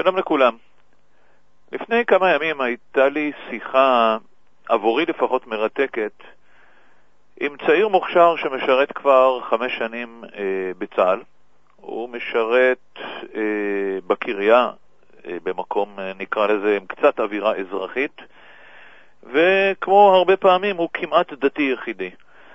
שלום לכולם. לפני כמה ימים הייתה לי שיחה, עבורי לפחות מרתקת, עם צעיר מוכשר שמשרת כבר 5 שנים בצה"ל. הוא משרת בקריה, במקום נקרא לזה עם קצת אווירה אזרחית, וכמו הרבה פעמים הוא כמעט דתי יחידי.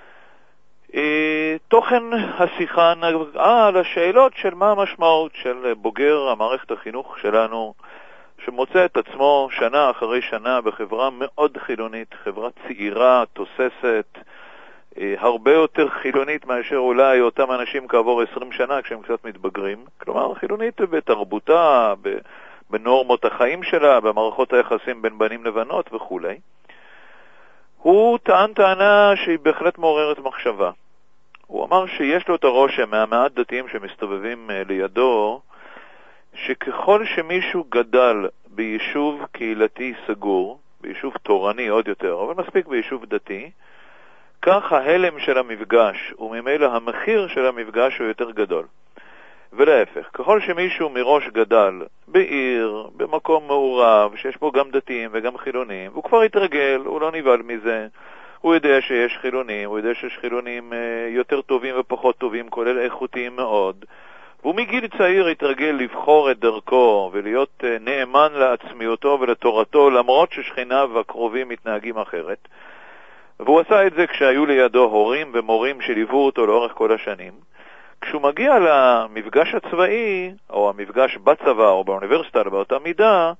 תוכן השיחה נגעה על השאלות של מה המשמעות של בוגר המערכת החינוך שלנו, שמוצא את עצמו שנה אחרי שנה בחברה מאוד חילונית, חברה צעירה, תוססת, הרבה יותר חילונית מאשר אולי אותם אנשים כעבור 20 שנה כשהם קצת מתבגרים. כלומר, חילונית בתרבותה, בנורמות החיים שלה, במערכות היחסים בין בנים לבנות וכו'. הוא טען טענה שהיא בהחלט מעוררת מחשבה. הוא אמר שיש לו את הרושם מהמעט דתיים שמסתובבים לידו, שככל שמישהו גדל ביישוב קהילתי סגור, ביישוב תורני עוד יותר, אבל מספיק ביישוב דתי, כך ההלם של המפגש, וממילא המחיר של המפגש הוא יותר גדול. ולהפך, ככל שמישהו מראש גדל בעיר, במקום מעורב, שיש בו גם דתיים וגם חילונים, הוא כבר התרגל, הוא לא נבהל מזה, הוא יודע שיש חילונים, הוא יודע שיש חילונים יותר טובים ופחות טובים, כולל איכותיים מאוד, והוא מגיל צעיר התרגל לבחור את דרכו ולהיות נאמן לעצמיותו ולתורתו, למרות ששכניו הקרובים מתנהגים אחרת. והוא עשה את זה כשהיו לידו הורים ומורים שליוו אותו לאורך כל השנים. כשהוא מגיע למפגש הצבאי, או המפגש בצבא או באוניברסיטה באותה מידה,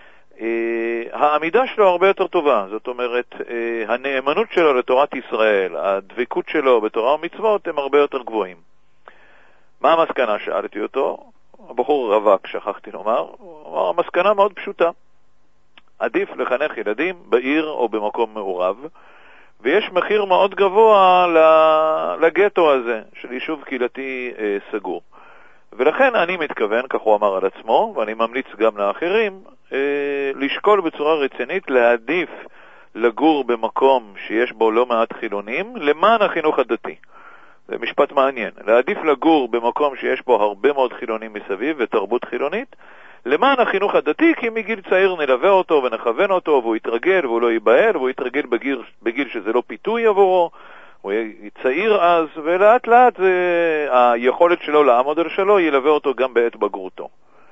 העמידה שלו הרבה יותר טובה. זאת אומרת, הנאמנות שלו לתורת ישראל, הדבקות שלו בתורה ומצוות, הם הרבה יותר גבוהים. מה המסקנה? שאלתי אותו. הבחור רווק, שכחתי לומר. הוא אמר, המסקנה מאוד פשוטה. עדיף לחנך ילדים בעיר או במקום מעורב, ויש מחיר מאוד גבוה לגטו הזה של יישוב קהילתי סגור. ולכן אני מתכוון, כך הוא אמר על עצמו, ואני ממליץ גם לאחרים, לשקול בצורה רצינית, להעדיף לגור במקום שיש בו לא מעט חילונים, למען החינוך הדתי. זה משפט מעניין. להעדיף לגור במקום שיש בו הרבה מאוד חילונים מסביב ותרבות חילונית, למען החינוך הדתי, כי מגיל צעיר נלווה אותו ונכוון אותו, והוא יתרגל והוא לא ייבהל, והוא יתרגל בגיל שזה לא פיתוי עבורו, הוא יהיה צעיר אז, ולאט לאט היכולת שלו לעמוד על שלו ילווה אותו גם בעת בגרותו.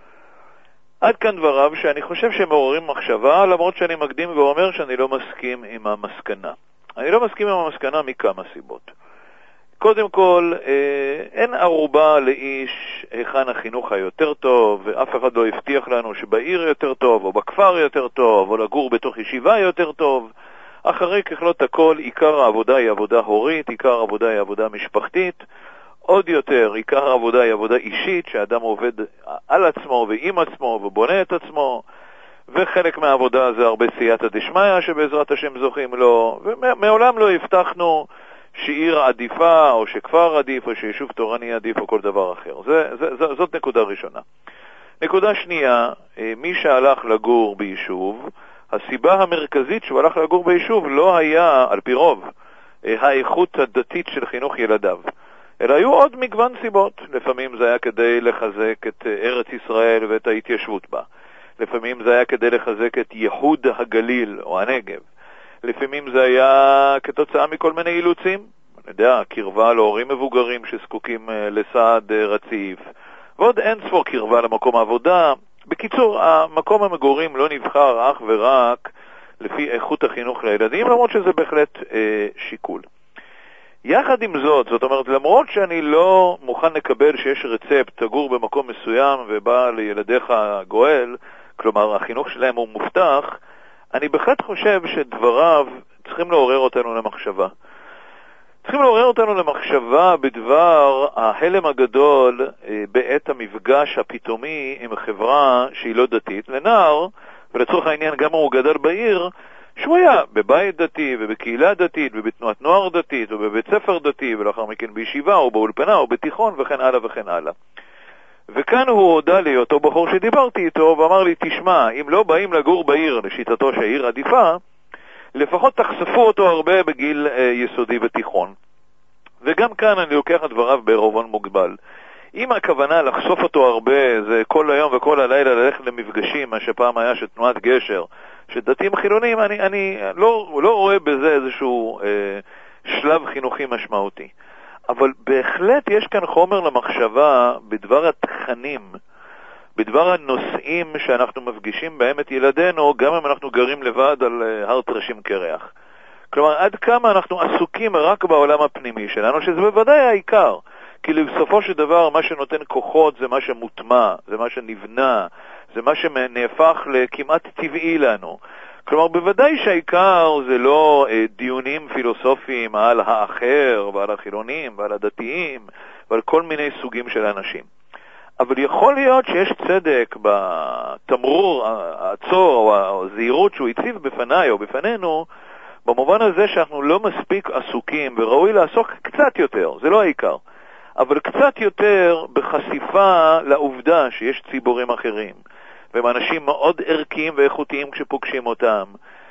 עד כאן דבריו שאני חושב שמעוררים מחשבה, למרות שאני מקדים ואומר שאני לא מסכים עם המסקנה. אני לא מסכים עם המסקנה מכמה סיבות. קודם כל, אין ערובה לאיש היכן החינוך היותר טוב, ואף אחד לא הבטיח לנו שבעיר יותר טוב, או בכפר יותר טוב, או לגור בתוך ישיבה יותר טוב. אחרי ככלות הכל, עיקר העבודה היא עבודה הורית, עיקר העבודה היא עבודה משפחתית, עוד יותר, עיקר העבודה היא עבודה אישית, שאדם עובד על עצמו ועם עצמו ובונה את עצמו, וחלק מהעבודה זה הרבה סייעתא דשמיא שבעזרת השם זוכים לו, ומעולם לא הבטחנו שעיר עדיפה, או שכפר עדיף, או שיישוב תורני עדיף, או כל דבר אחר. זאת נקודה ראשונה. נקודה שנייה, מי שהלך לגור ביישוב, הסיבה המרכזית שהוא הלך לגור ביישוב לא היה, על פי רוב, האיכות הדתית של חינוך ילדיו, אלא היו עוד מגוון סיבות. לפעמים זה היה כדי לחזק את ארץ ישראל ואת ההתיישבות בה. לפעמים זה היה כדי לחזק את ייחוד הגליל או הנגב. לפעמים זה היה כתוצאה מכל מיני אילוצים, אני יודע, קרבה להורים מבוגרים שזקוקים לסעד רציף, ועוד אין ספור קרבה למקום העבודה. בקיצור, המקום המגורים לא נבחר אך ורק לפי איכות החינוך לילדים, למרות שזה בהחלט שיקול. יחד עם זאת אומרת, למרות שאני לא מוכן לקבל שיש רצפט תגור במקום מסוים ובא לילדיך גואל, כלומר החינוך שלהם הוא מובטח, אני בהחלט חושב שדבריו צריכים לעורר אותנו למחשבה. צריכים לעורר אותנו למחשבה בדבר ההלם הגדול בעת המפגש הפתאומי עם חברה שהיא לא דתית. לנער, ולצורך העניין גם הוא גדל בעיר, שהוא היה בבית דתי ובקהילה דתית ובתנועת נוער דתית ובבית ספר דתי ולאחר מכן בישיבה או באולפנה או בתיכון וכן הלאה וכן הלאה. וכאן הוא הודע לי, אותו בחור שדיברתי איתו, ואמר לי, תשמע, אם לא באים לגור בעיר לשיטתו שהעיר עדיפה, לפחות תחשפו אותו הרבה בגיל יסודי ותיכון. וגם כאן אני לוקח את דבריו בערבון מוגבל. אם הכוונה לחשוף אותו הרבה, זה כל היום וכל הלילה ללכת למפגשים, מה שפעם היה של תנועת גשר, שדתיים חילונים, אני לא רואה בזה איזשהו שלב חינוכי משמעותי. אבל בהחלט יש כאן חומר למחשבה בדבר התכנים, בדבר הנושאים שאנחנו מפגישים בהם את ילדינו, גם אם אנחנו גרים לבד על הר טרשים קרח. כלומר, עד כמה אנחנו עסוקים רק בעולם הפנימי שלנו, שזה בוודאי העיקר. כי בסופו של דבר, מה שנותן כוחות זה מה שמוטמע, זה מה שנבנה, זה מה שנהפך לכמעט טבעי לנו. כלומר, בוודאי שהעיקר זה לא דיונים פילוסופיים על האחר ועל החילונים ועל הדתיים ועל כל מיני סוגים של אנשים. אבל יכול להיות שיש צדק בתמרור, העצור או הזהירות שהוא הציב בפניי או בפנינו, במובן הזה שאנחנו לא מספיק עסוקים וראוי לעסוק קצת יותר, זה לא העיקר, אבל קצת יותר בחשיפה לעובדה שיש ציבורים אחרים, והם אנשים מאוד ערכיים ואיכותיים כשפוגשים אותם,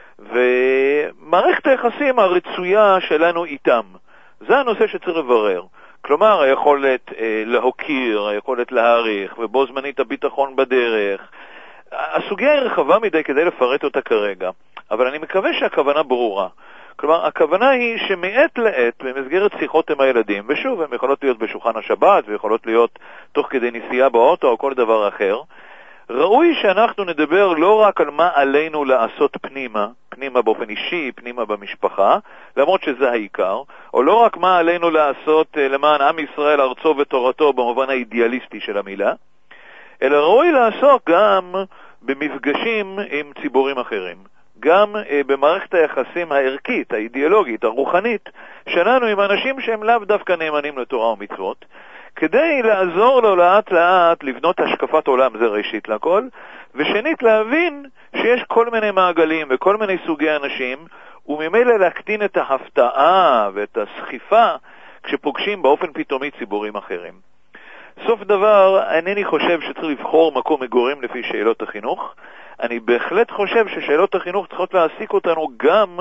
ומערכת היחסים הרצויה שלנו איתם. זה הנושא שצריך לברר. כלומר, היכולת להוקיר, היכולת להעריך, ובו זמנית הביטחון בדרך. הסוגיה היא רחבה מדי כדי לפרט אותה כרגע, אבל אני מקווה שהכוונה ברורה. כלומר, הכוונה היא שמעת לעת, במסגרת שיחות עם הילדים, ושוב, הן יכולות להיות בשולחן השבת, ויכולות להיות תוך כדי נסיעה באוטו או כל דבר אחר, ראוי שאנחנו נדבר לא רק על מה עלינו לעשות פנימה באופן אישי, פנימה במשפחה, למרות שזה העיקר, או לא רק מה עלינו לעשות למען עם ישראל, ארצו ותורתו במובן האידיאליסטי של המילה, אלא ראוי לעסוק גם במפגשים עם ציבורים אחרים, גם במערכת היחסים הערכית, האידיאולוגית, הרוחנית, שלנו עם אנשים שהם לאו דווקא נאמנים לתורה ומצוות, כדי לעזור לו לאט לאט לבנות השקפת עולם, זה ראשית לכל, ושנית להבין שיש כל מיני מעגלים וכל מיני סוגי אנשים, וממילא להקטין את ההפתעה ואת הסחיפה כשפוגשים באופן פתאומי ציבורים אחרים. סוף דבר, אינני חושב שצריך לבחור מקום מגורים לפי שאלות החינוך. אני בהחלט חושב ששאלות החינוך צריכות להעסיק אותנו גם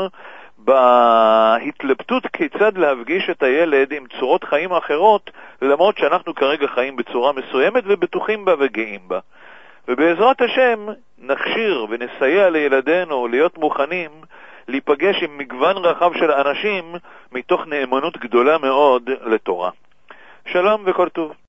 בהתלבטות כיצד להפגיש את הילד עם צורות חיים אחרות, למרות שאנחנו כרגע חיים בצורה מסוימת ובטוחים בה וגאים בה. ובעזרת השם נכשיר ונסייע לילדינו להיות מוכנים להיפגש עם מגוון רחב של אנשים מתוך נאמנות גדולה מאוד לתורה. שלום וכל טוב.